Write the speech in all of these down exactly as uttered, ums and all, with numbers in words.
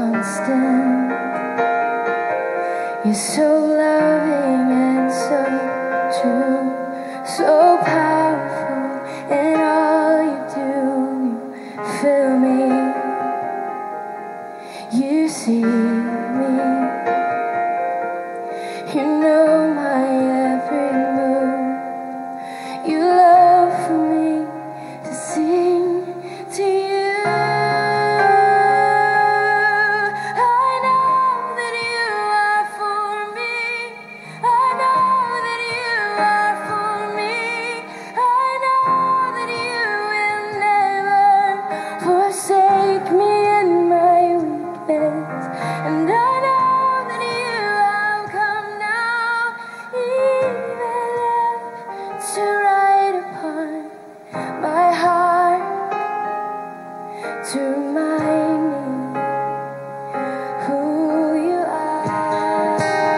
constant. You're so loving and so true, so powerful in all you do. You fill me, you see me, you know my every move. You love for me to sing to you. Forsake me in my weakness, and I know that you have come now, even if to write upon my heart, to remind me who you are.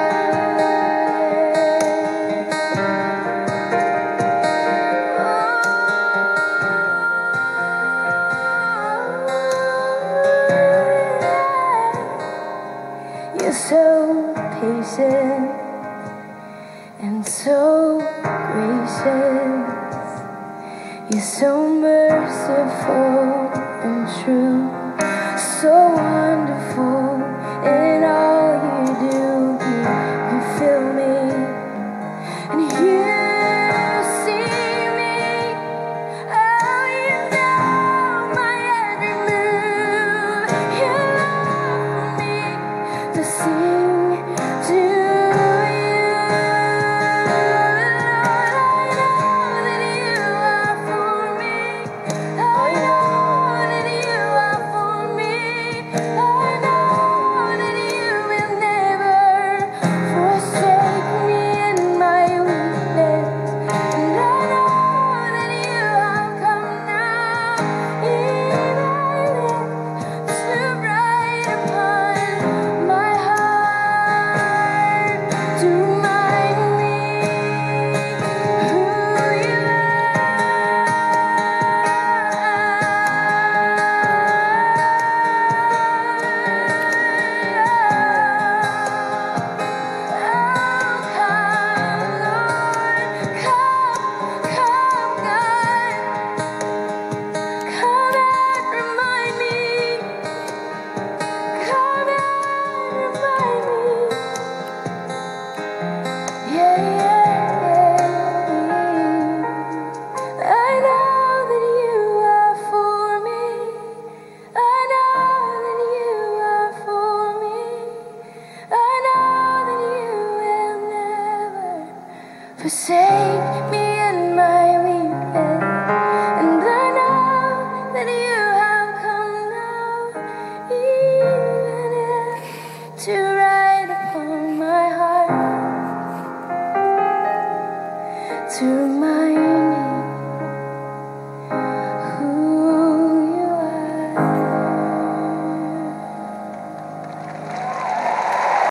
You're so patient and so gracious. You're so merciful and true, so wonderful in all you do. You, you fill me and you see me. Oh, you know my every move. You love me to sing to you. Forsake me in my weakness, and I know that you have come now, even if to write upon my heart, to remind